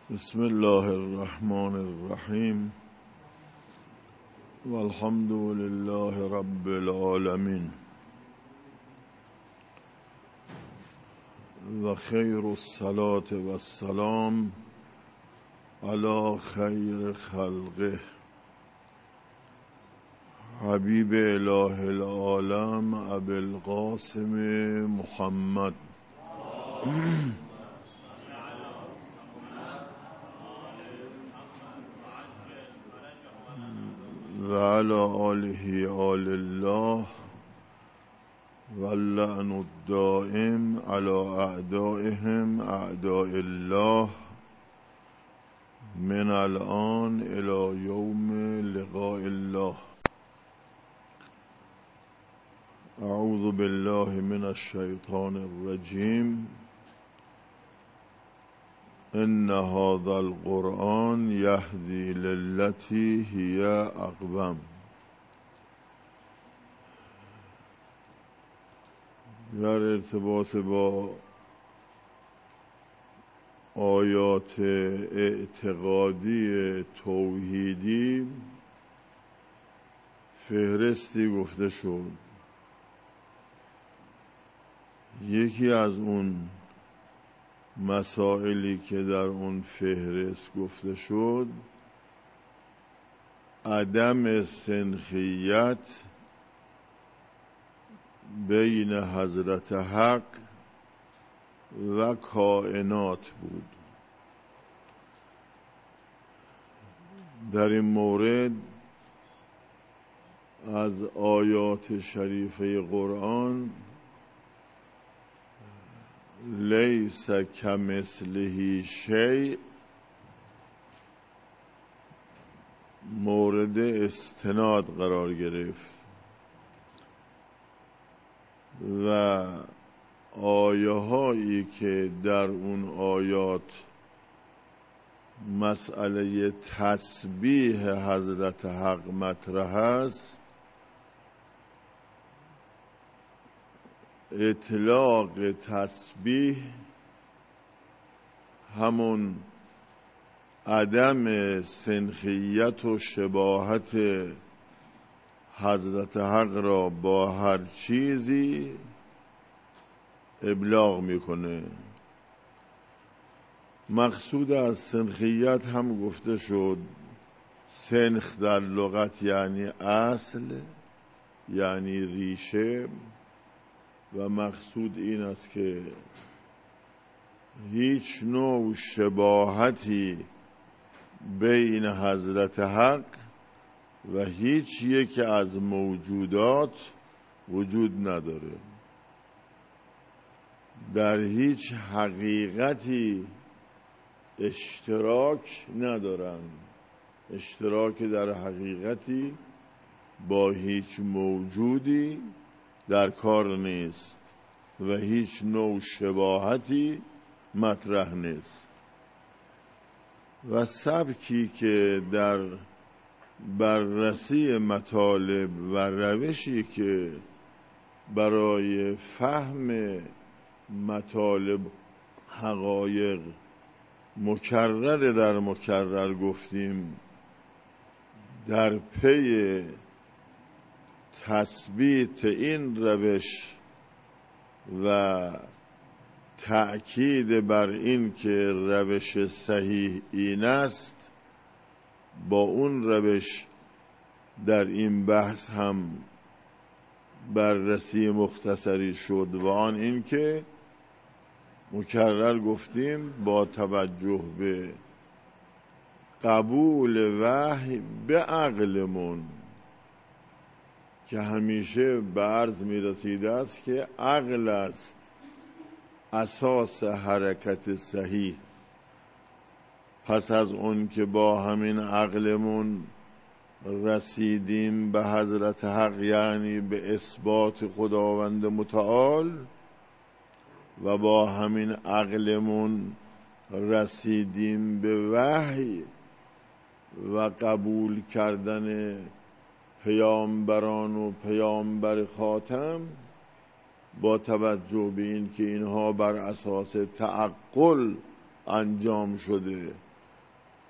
بسم الله الرحمن الرحیم والحمد لله رب العالمین و خیر الصلاة و السلام علی خیر خلقه حبیب اله العالم ابی القاسم محمد و علی آله آل الله و اللعن الدائم علی اعدائهم اعداء الله من الان الی یوم لقاء الله. اعوذ بالله من الشیطان الرجیم. ان هذا القرآن یهدی للتی هی اقوم. در ارتباط با آیات اعتقادی توحیدی فهرستی گفته شد. یکی از اون مسائلی که در اون فهرست گفته شد عدم سنخیت بین حضرت حق و کائنات بود. در این مورد از آیات شریفه قرآن لیس کمثله شیء مورد استناد قرار گرفت و آیه هایی که در اون آیات مسئله تسبیح حضرت حق مطرح است، اطلاق تسبیح همون عدم سنخیت و شباهت حضرت حق را با هر چیزی ابلاغ میکنه. مقصود از سنخیت هم گفته شد. سنخ در لغت یعنی اصل، یعنی ریشه، و مقصود این است که هیچ نوع شباهتی بین حضرت حق و هیچ یک از موجودات وجود نداره. در هیچ حقیقتی اشتراک ندارند. اشتراک در حقیقتی با هیچ موجودی در کار نیست و هیچ نوع شباهتی مطرح نیست. و سبکی که در بررسی مطالب و روشی که برای فهم مطالب حقایق مکرر در مکرر گفتیم، در پی تثبیت این روش و تأکید بر این که روش صحیح این است، با اون روش در این بحث هم بررسی مختصری شد و آن این که مکرر گفتیم با توجه به قبول وحی به عقلمون که همیشه به عرض می رسیده است که عقل است اساس حرکت صحیح. پس از اون که با همین عقلمون رسیدیم به حضرت حق، یعنی به اثبات خداوند متعال، و با همین عقلمون رسیدیم به وحی و قبول کردن پیامبران و پیامبر خاتم، با توجه به این که اینها بر اساس تعقل انجام شده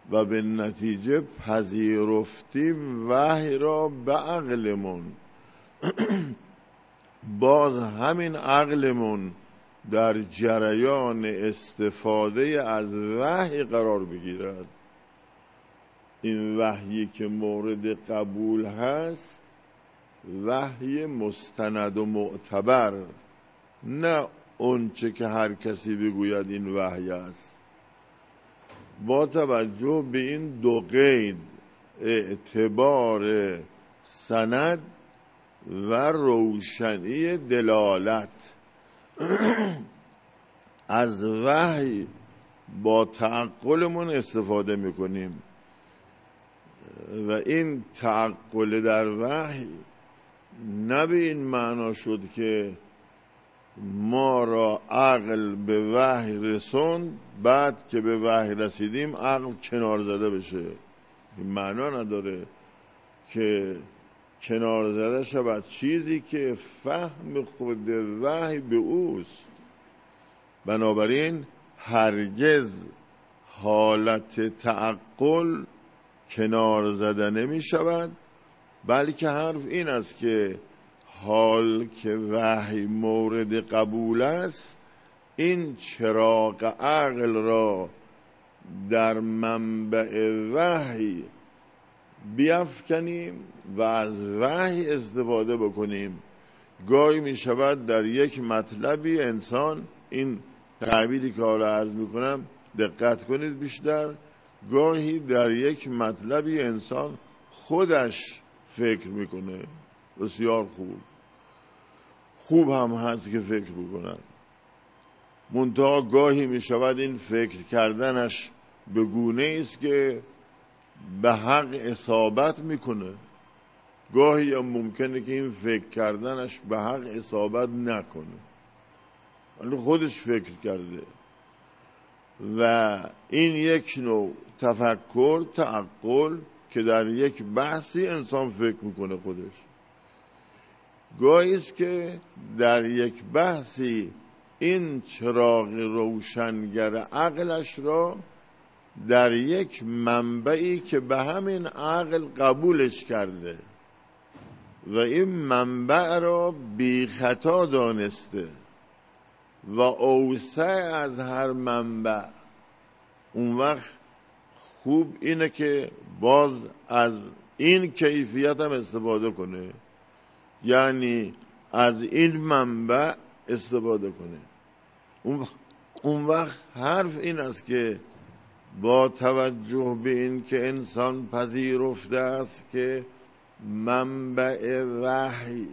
و به نتیجه پذیرفتیم وحی را به عقلمون. باز همین عقلمون در جریان استفاده از وحی قرار بگیرد. این وحیی که مورد قبول هست وحی مستند و معتبر، نه اون چه که هر کسی بگوید این وحی است. با توجه به این دو قید، اعتبار سند و روشنی دلالت، از وحی با تعقلمون استفاده میکنیم و این تعقل در وحی نه به این معنا شد که ما را عقل به وحی رسوند، بعد که به وحی رسیدیم عقل کنار زده بشه. این معنا نداره که کنار زده شود چیزی که فهم خود وحی به اوست. بنابراین هرگز حالت تعقل کنار زده نمی شود، بلکه حرف این است که حال که وحی مورد قبول است، این چراغ عقل را در منبع وحی بیفکنیم و از وحی استفاده بکنیم. گاهی می شود در یک مطلبی انسان، این تعبیری که حالا عرض می کنم دقت کنید بیشتر، گاهی در یک مطلبی انسان خودش فکر میکنه، بسیار خوب هم هست که فکر بکنن، منتها گاهی می شود این فکر کردنش به گونه است که به حق اصابت میکنه، گاهی هم ممکنه که این فکر کردنش به حق اصابت نکنه ولی خودش فکر کرده. و این یک نوع تفکر، تعقل که در یک بحثی انسان فکر میکنه خودش. گاهی است که در یک بحثی این چراغ روشنگر عقلش را در یک منبعی که به همین عقل قبولش کرده و این منبع را بی خطا دانسته و اوسع از هر منبع، اون وقت خوب اینه که باز از این کیفیت هم استفاده کنه، یعنی از این منبع استفاده کنه. اون وقت حرف این است که با توجه به این که انسان پذیرفته است که منبع وحی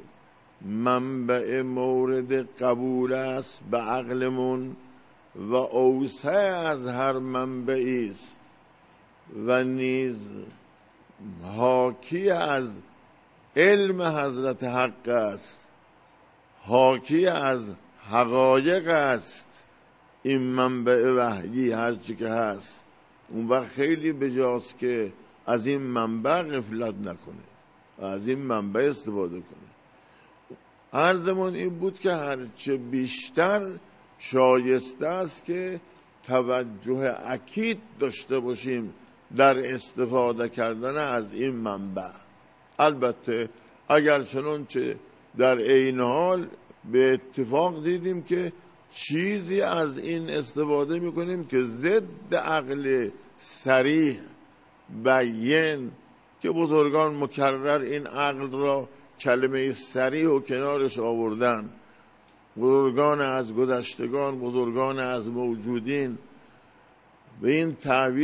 منبع مورد قبول است به عقلمون و اوسع از هر منبعی است و نیز حاکی از علم حضرت حق است، حاکی از حقایق است این منبع وحیی هرچی که هست. اون وقت خیلی بجاست که از این منبع غفلت نکنه و از این منبع استفاده کنه. عرضمون این بود که هرچه بیشتر شایسته است که توجه اکید داشته باشیم در استفاده کردن از این منبع. البته اگر چنانچه در این حال به اتفاق دیدیم که چیزی از این استفاده میکنیم که ضد عقل صریح بیان، که بزرگان مکرر این عقل را کلمه صریح و کنارش آوردن، بزرگان از گذشتگان، بزرگان از موجودین، و این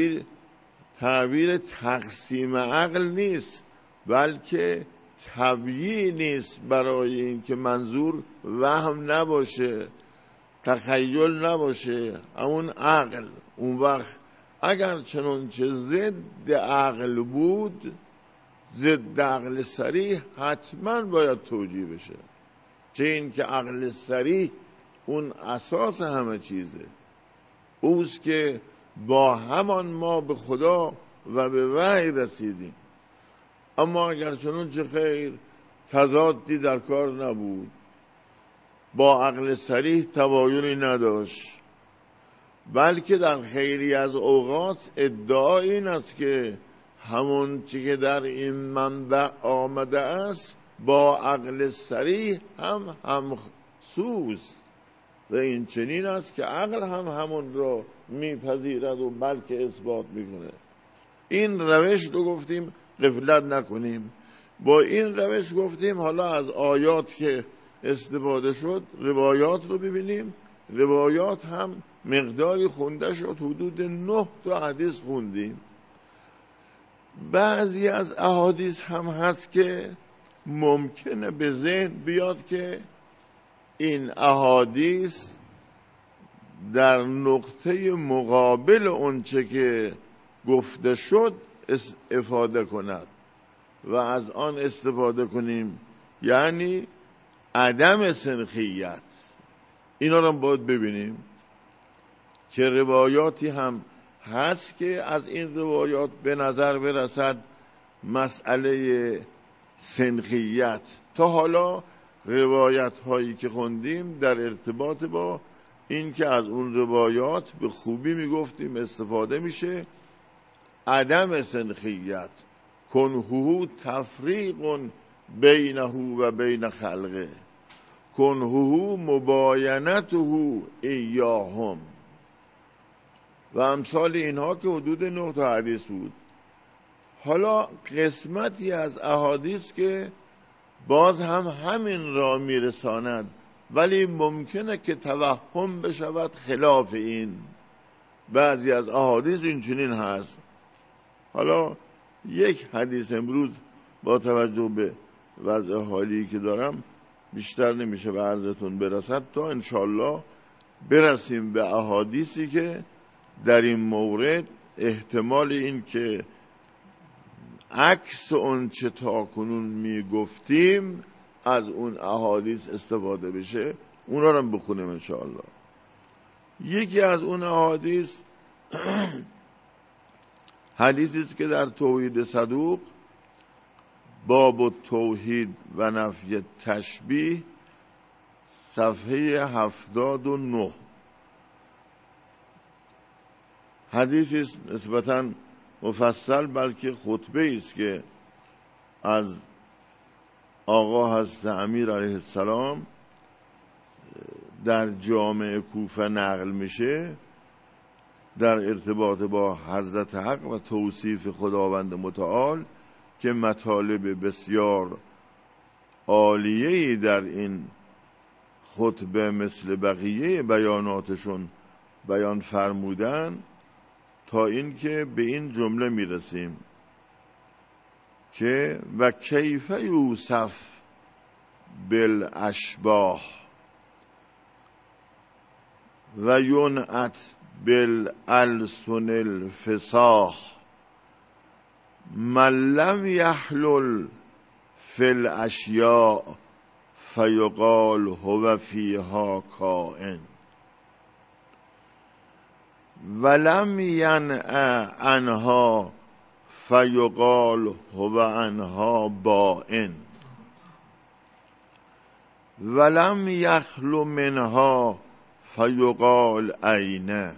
تعبیر تقسیم عقل نیست بلکه تبیین نیست، برای این که منظور وهم نباشه، تخیل نباشه، همون عقل. اون وقت اگر چنانچه ضد عقل بود، ضد عقل صریح حتما باید توجیه بشه، چه این که عقل صریح اون اساس همه چیزه، اوست که با همان ما به خدا و به وحی رسیدیم. اما اگر چنانچه خیر تضادی در کار نبود، با عقل صریح تباینی نداشت، بلکه در خیلی از اوقات ادعا این است که همون چی که در این منبع آمده است با عقل صریح هم همسوز و این چنین است که عقل هم همون رو میپذیرد و بلکه اثبات میکنه. این روش رو گفتیم غفلت نکنیم. با این روش گفتیم حالا از آیات که استفاده شد روایات رو ببینیم. روایات هم مقداری خونده شد، حدود 9 تا حدیث خوندیم. بعضی از احادیث هم هست که ممکنه به ذهن بیاد که این احادیث در نقطه مقابل اونچه که گفته شد افاده کند و از آن استفاده کنیم، یعنی عدم سنخیت. اینا رو باید ببینیم که روایاتی هم هست که از این روایات به نظر برسد مسئله سنخیت. تا حالا روایت هایی که خوندیم در ارتباط با این که از اون روایات به خوبی میگفتیم استفاده میشه عدم سنخیت، کنهو تفریق بینه و بین خلقه، کنهو مباینته ایاهم و امثال اینها که حدود 9 تا حدیث بود. حالا قسمتی از احادیث که باز هم همین را میرساند ولی ممکنه که توهم بشود خلاف این. بعضی از احادیث این چنین هست. حالا یک حدیث امروز با توجه به وضع حالی که دارم بیشتر نمیشه به عرضتون برسد تا انشالله برسیم به احادیثی که در این مورد احتمال این که عکس اون چه تا کنون میگفتیم از اون احادیث استفاده بشه، اونا رو بخونیم انشاءالله. یکی از اون احادیث حدیثی است که در توحید صدوق باب توحید و نفی تشبیه صفحه 79 حدیثی است نسبتاً مفصل، بلکه خطبه است که از آقا حضرت امیر علیه السلام در جامع کوفه نقل میشه در ارتباط با حضرت حق و توصیف خداوند متعال که مطالب بسیار عالیه‌ای در این خطبه مثل بقیه بیاناتشون بیان فرمودن، تا اینکه به این جمله میرسیم که و کیف یوصف بالاشباح و ینعت بالالسن الفصاح من لم یحلل فی الاشیاء فیقال هو فیها کائن ولم ینأ عنها فیقال هو عنها بائن ولم یخلو منها فیقال أین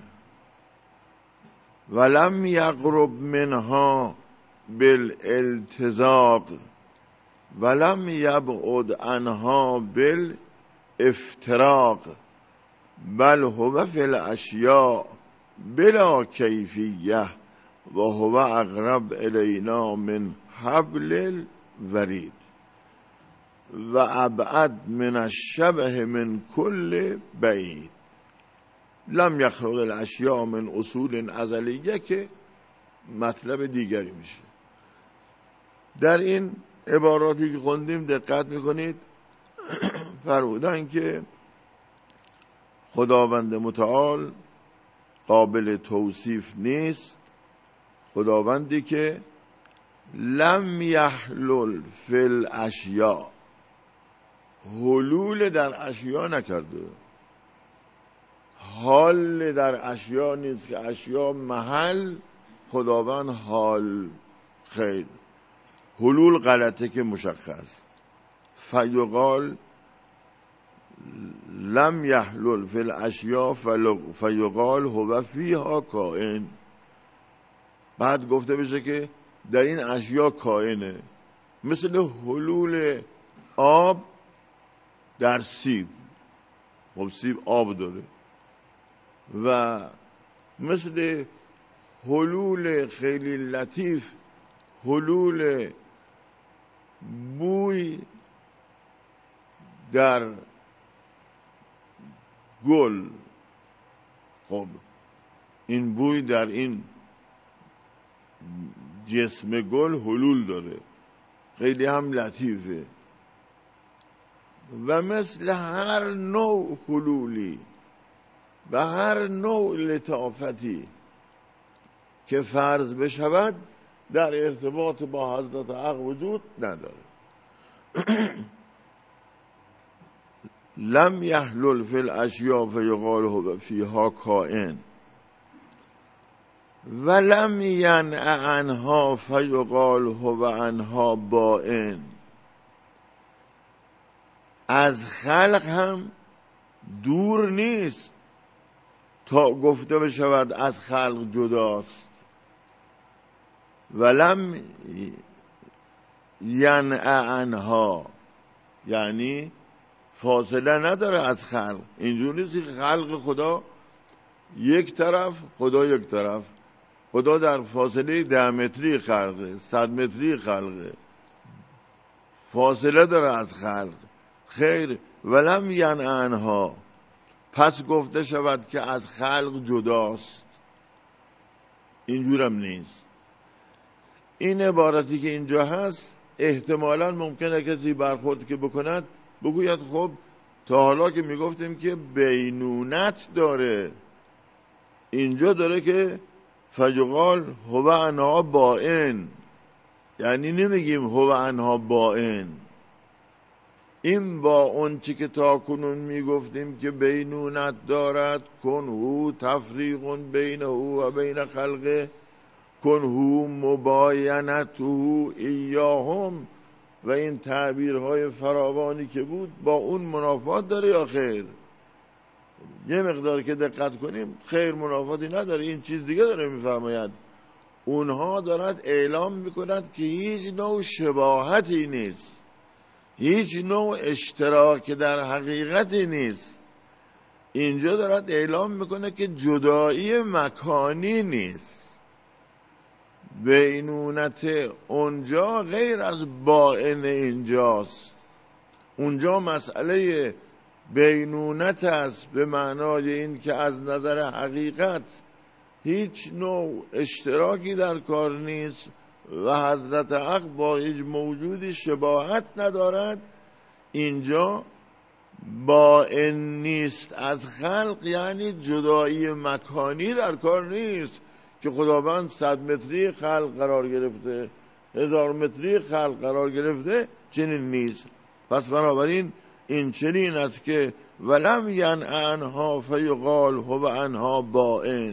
ولم یقرب منها بالالتزاق ولم یبعد عنها بالافتراق بل هو فی الاشیاء بلا کیفیه و هو اقرب الینا من حبل الورید و ابعد من الشبه من کل بعید لم یخلق الاشیاء من اصول ازلیه که مطلب دیگری میشه. در این عباراتی که خوندیم دقت میکنید فرمودن که خداوند متعال قابل توصیف نیست، خداوندی که لم یحلل فی الاشیاء، حلول در اشیاء نکرده، حال در اشیاء نیست که اشیاء محل خداوند حال، خیر حلول غلطه که مشخص. فیقال لم یحلل فی الاشیاء فیقال هو فیها کائن. بعد گفته بشه که در این اشیا کائنه، مثل حلول آب در سیب. خب سیب آب داره، و مثل حلول خیلی لطیف، حلول بوی در گل. خب این بوی در این جسم گل حلول داره، خیلی هم لطیفه. و مثل هر نوع حلولی و هر نوع لطافتی که فرض بشود در ارتباط با حضرت حق وجود نداره. لم یحلل فی الاشیاء فیقال هو فیها کائن ولم ینع عنها فیقال هو عنها بائن. از خلق هم دور نیست تا گفته بشود از خلق جداست. ولم ینع عنها یعنی فاصله نداره از خلق. اینجوری نیست که خلق خدا یک طرف، خدا یک طرف. خدا در فاصله 10 متری خلقه، 100 متری خلقه، فاصله داره از خلق. خیر، ولم ینع عنها، پس گفته شود که از خلق جداست. اینجورم نیست. این عبارتی که اینجا هست احتمالاً ممکنه کسی برخورد که بکند بگوید خب تا حالا که میگفتیم که بینونت داره، اینجا داره که فیقال هو عنها بائن، یعنی نمیگیم هو عنها بائن. این با اون چی که تا کنون میگفتیم که بینونت دارد، کنهو تفریق بینه و بین خلقه، کنهو مباینته ایاهم، و این تعبیرهای فراوانی که بود با اون منافات داره یا خیر؟ یه مقدار که دقت کنیم خیر منافاتی نداره. این چیز دیگه داره میفرماید، اونها دارد اعلام میکند که هیچ نوع شباهتی نیست، هیچ نوع اشتراک در حقیقتی نیست. اینجا دارد اعلام میکنه که جدایی مکانی نیست. بینونت اونجا غیر از باین اینجاست. اونجا مسئله بینونت است به معنای این که از نظر حقیقت هیچ نوع اشتراکی در کار نیست و حضرت حق با هیچ موجودی شباهت ندارد. اینجا باین نیست از خلق، یعنی جدایی مکانی در کار نیست که خداوند 100 متری خلق قرار گرفته، 1000 متری خلق قرار گرفته، چنین نیست. پس بنابراین این چنین است که ولم ینع عنها فیقال هو عنها بائن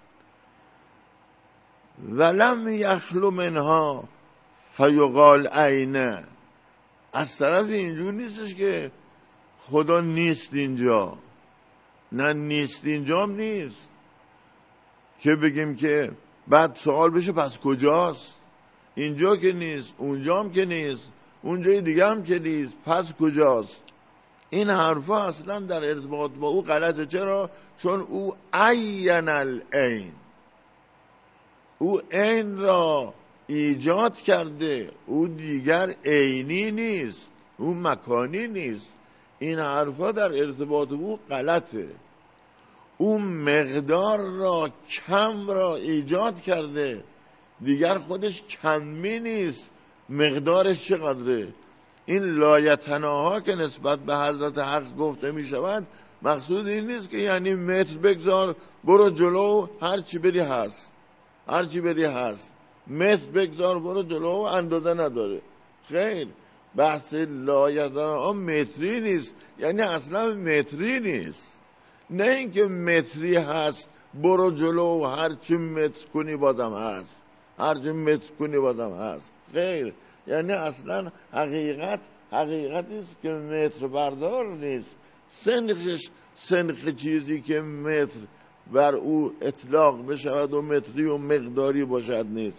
ولم یخلو منها فیقال عین. از طرف اینجور نیستش که خدا نیست اینجا، نه نیست اینجا هم نیست که بگیم که بعد سوال بشه پس کجاست؟ اینجا که نیست، اونجا هم که نیست، اونجای دیگه هم که نیست، پس کجاست؟ این حرفا اصلا در ارتباط با او غلطه. چرا؟ چون او عین العین، او عین را ایجاد کرده، او دیگر عینی نیست، او مکانی نیست. این حرفا در ارتباط با او غلطه. او مقدار را، کم را ایجاد کرده، دیگر خودش کمی نیست. مقدارش چقدره؟ این لایتناها که نسبت به حضرت حق گفته می شود، مقصود این نیست که یعنی متر بگذار برو جلو هرچی بری هست، هرچی بری هست، متر بگذار برو جلو اندازه نداره. خیر، بحث لایتناها متری نیست، یعنی اصلا متری نیست. نه اینکه متری هست برو جلو هرچی متر کنی بازم هست، هرچی متر کنی بازم هست. خیر، یعنی اصلا حقیقت حقیقتی است که متر بردار نیست، سنخش سنخ چیزی که متر بر او اطلاق بشود و متری و مقداری باشد نیست.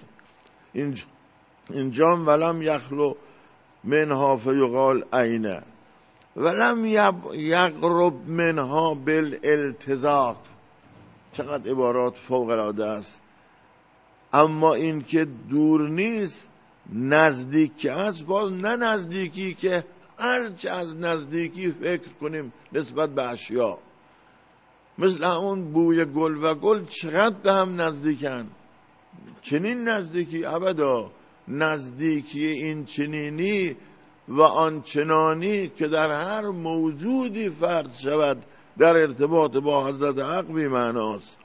اینجا ولم یخلو منها فیقال عینه ولم یقرب منها بالالتزاق. چقدر عبارات فوق العاده است. اما این که دور نیست نزدیک است، باز نه نزدیکی که هرچه از نزدیکی فکر کنیم نسبت به اشیا، مثل اون بوی گل و گل چقدر به هم نزدیکن، چنین نزدیکی ابدا. نزدیکی این چنینی و آنچنانی که در هر موجودی فرد شود در ارتباط با حضرت حق بی معناست.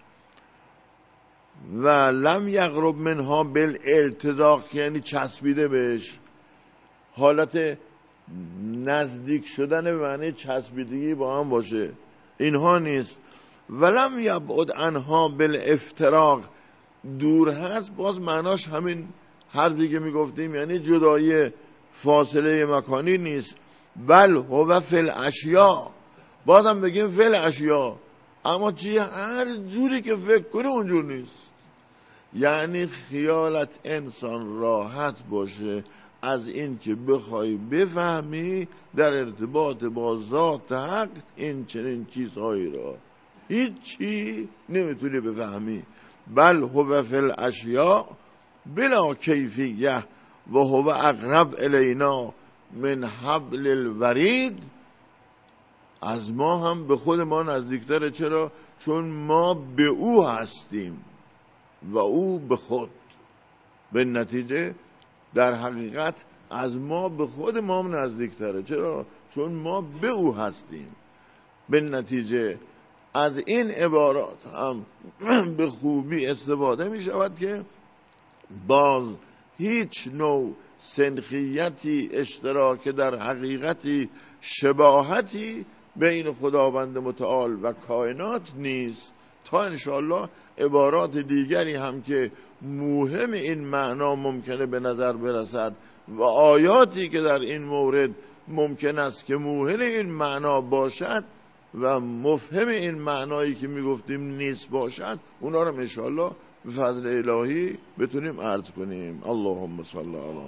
و لم یقرب منها بالالتزاق یعنی چسبیده بهش، حالت نزدیک شدن به معنی چسبیدگی با هم باشه، اینها نیست. ولم یبعد عنها بالافتراق، دور هست، باز معناش همین حرفی که میگفتیم، یعنی جدایی فاصله مکانی نیست. بل هو فی الاشیاء، بازم بگیم فی الاشیاء، اما چی؟ هر جوری که فکر کنی اونجور نیست. یعنی خیالت انسان راحت باشه از این که بخوای بفهمی در ارتباط با ذات حق این چنین چیزهایی را هیچی نمیتونی بفهمی. بل هو فی الاشیاء بلا کیفیه و هو اقرب الینا من حبل الورید. از ما هم به خود ما نزدیکتره. چرا؟ چون ما به او هستیم و او به خود. به نتیجه در حقیقت از ما به خود ما هم نزدیکتره. چرا؟ چون ما به او هستیم. به نتیجه از این عبارات هم به خوبی استفاده می شود که باز هیچ نوع سنخیتی، اشتراک در حقیقتی، شباهتی بین خداوند متعال و کائنات نیست، تا انشاءالله عبارات دیگری هم که موهم این معنا ممکنه به نظر برسد و آیاتی که در این مورد ممکن است که موهم این معنا باشد و مفهم این معنایی که میگفتیم نیست باشد، اونا رو انشاءالله به فضل الهی بتونیم عرض کنیم. اللهم صل علی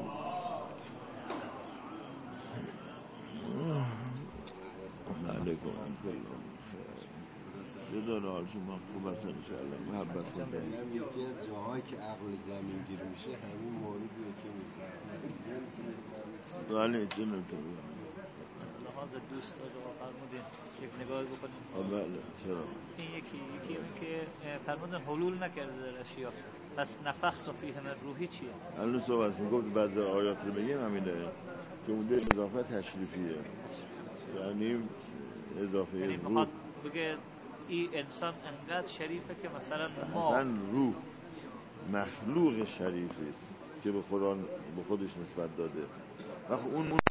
علیکم. بدون حال شما خوب است انشاءالله. محبت کنید. یکی از جاهایی که عقل زمین گیر میشه همین موردیه که میفهمه. بله چه نمیتونم لحاظ دوست رو فرمودین یک نگاه بکنیم. بله چرا؟ این یکی این که فرمودن حلول نکرده در اشیا، پس نفخت فیه من روحی چیه؟ الان صحبت میگفت بعد آیات رو بگیم همینه که اونجا اضافه تشریفیه، یعنی اضافه یعنی روح. میخواد بگه این انسان انقدر شریفه که مثلا ما اصلا روح مخلوق شریفی است که به خودش نسبت داده. اون